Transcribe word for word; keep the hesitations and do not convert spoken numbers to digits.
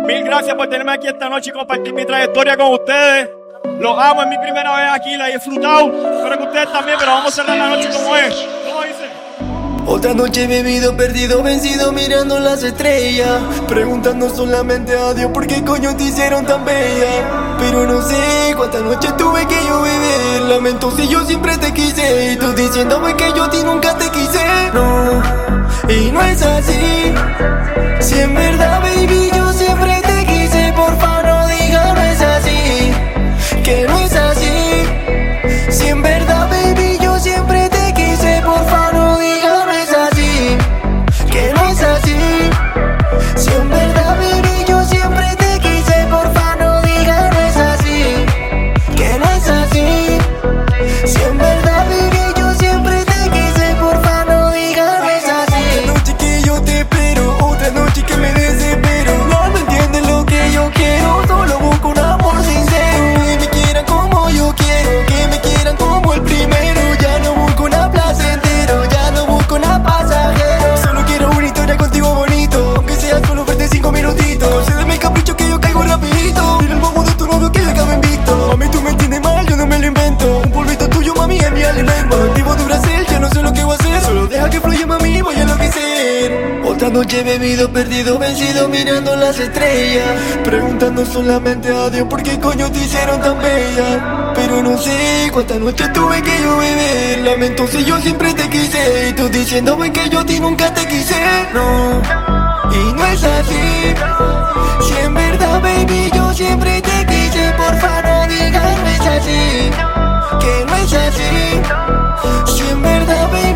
Mil gracias por tenerme aquí esta noche y compartir mi trayectoria con ustedes. Los amo, es mi primera vez aquí, la he disfrutado. Espero que ustedes también, pero vamos a cerrar la noche como es. ¿Cómo dice? Otra noche bebido, perdido, vencido, mirando las estrellas, preguntando solamente a Dios por qué coño te hicieron tan bella. Pero no sé cuántas noches tuve que yo beber. Lamento si yo siempre te quise y tú diciéndome que yo a ti nunca te quise. No, y no es así. Si en verdad, baby, yo siempre te quise, porfa no digas no es así, que no es así. Si en verdad, baby, yo siempre te quise, porfa no digas no es así, que no es así. Si en verdad, baby, yo siempre te quise, porfa no digas no es así, que no es así. Si en verdad, baby, yo siempre te quise, porfa no digas no es así. Otra noche que yo te espero, otra noche que me desespero. No me entiendes lo que yo quiero, solo busco un amor sincero. Que me quieran como yo quiero, que me quieran como el primero. Ya no busco una plaza entero, ya no busco una pasajero. Solo quiero una historia contigo bonito, aunque sea solo verte cinco minutitos. Concédeme el capricho que yo caigo rapidito. Mira el bobo de tu novio que yo acabo invicto. Mami, tú me entiendes mal, yo no me lo invento. Un polvito tuyo, mami, es mi alimento. Activo de Brasil, ya no sé lo que voy a hacer. Solo deja que fluya, mami, voy a enloquecer. Otra noche bebido, perdido, vencido, mirando las estrellas, preguntando solamente a Dios por qué coño te hicieron tan bella. Pero no sé cuántas noches tuve que yo beber. Lamento si yo siempre te quise y tú diciéndome que yo a ti nunca te quise. No, y no es así. Si en verdad, baby, yo siempre te quise, porfa no digas no es así, que no es así. Si en verdad, baby,